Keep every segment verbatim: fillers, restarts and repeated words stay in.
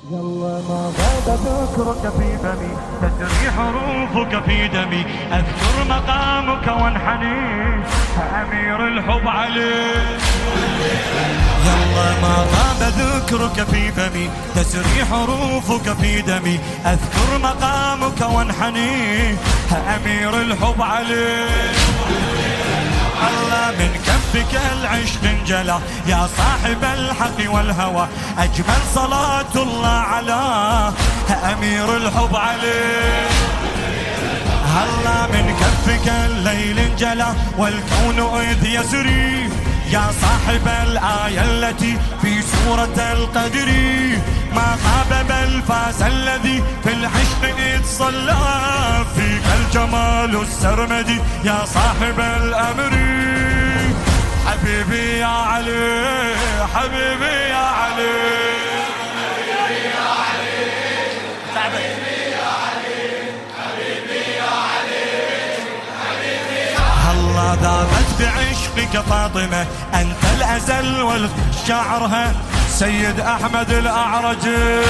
يلا ما غاب ذكرك في فمي، تسري حروفك في دمي، أذكر مقامك وانحني، أمير الحب عليك. يلا ما غاب ذكرك في فمي، تسري حروفك في دمي، أذكر مقامك وانحني، أمير الحب عليك. الله من كفك العشق انجلى يا صاحب الحق والهوى، أجمل صلاة الله على أمير الحب عليك. هلا من كفك الليل انجلى والكون إذ يسري، يا صاحب الآية التي في سورة القدر، ما خاب بل فاز الذي في العشق إذ صلى، فيك الجمال السرمدي يا صاحب الأمر. حبيبي يا علي، حبيبي يا علي، حبيبي يا علي، حبيبي يا علي، حبيبي يا علي، حبيبي يا علي. هلا ذابت بعشقك فاطمة، أنت الأزل والشعرها سيد أحمد الأعرج.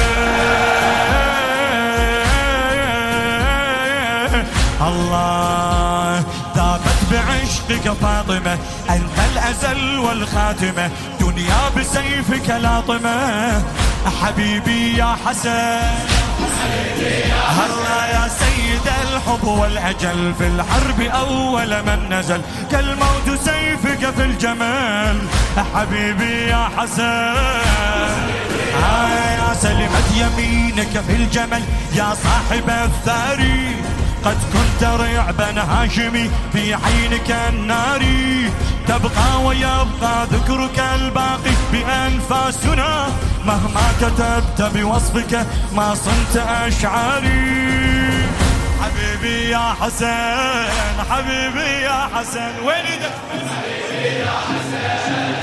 الله ذابت بعشقك فاطمة، أنت الأزل والخاتمة، دنيا بسيفك لاطمة. حبيبي يا حسن، هلا يا سيد الحب والأجل، في الحرب أول من نزل، كالموت سيفك في الجمال. حبيبي يا حسن، آه يا سلمت يمينك في الجمل يا صاحب الثاري، قد كنت رعبا هاشمي في عينك الناري، تبقى ويبقى ذكرك الباقي بأنفاسنا، مهما كتبت بوصفك ما صنت أشعاري. حبيبي يا حسن، حبيبي يا حسن، وين ايدك؟ حبيبي يا حسن،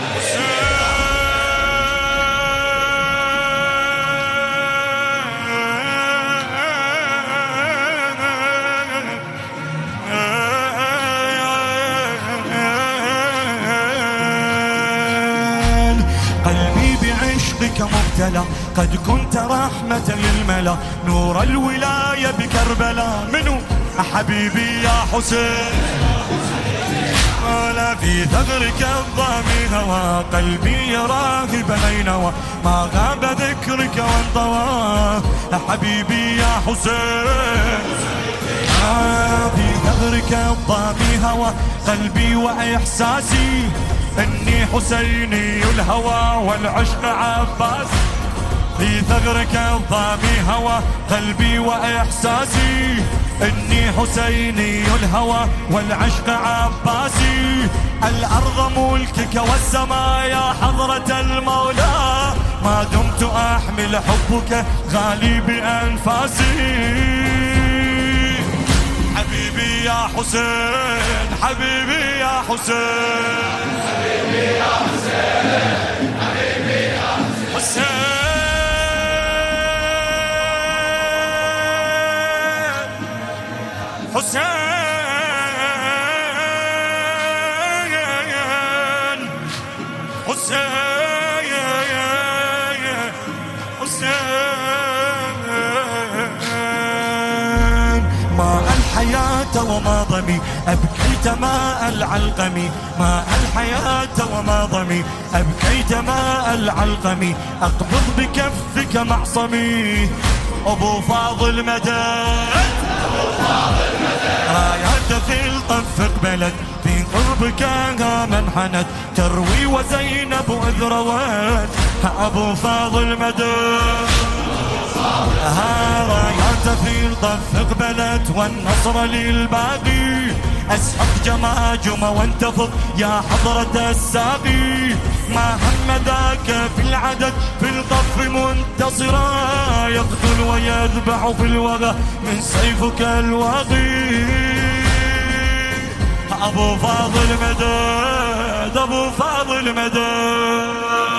مبتلى، قد كنت رحمة للملا، نور الولاية بكربلاء. منو حبيبي يا حسين؟ ولا في ثغرك الضامي هوى، قلبي راغب نينوى، ما غاب ذكرك وانطوى. حبيبي يا حسين، في ثغرك الضامي هوى، قلبي وإحساسي إني حسيني الهوى والعشق عباس. في ثغرك الضامي هوى قلبي وإحساسي، إني حسيني الهوى والعشق عباسي. الأرض ملكك والسماء يا حضرة المولى، ما دمت أحمل حبك غالي بأنفاسي. حبيبي يا حسين، حبيبي يا حسين، حبيبي يا حسين، حبيبي يا حسين، حسين حسين حسين ماء الحياة وما ضمي، أبكيت ماء العلقمي، ماء الحياة وما ضمي، أبكيت ماء العلقمي، أقبض بكفك معصمي. أبو فاضل مدد، أبو فاضل مدد، رايات في الطف اقبلت، في قربك من حنت، تروي وزينب إذ روت. أبو فاضل مدد، ها رايات في الطف اقبلت، والنصر للباقي، أسحق جماجم وانتفض يا حضرة الساقي. ما هم ذاك في العدد في الطف منتصرا، يقتل ويذبح في الوغى من سيفك الواقي. أبو فاضل مدد، أبو فاضل مدد.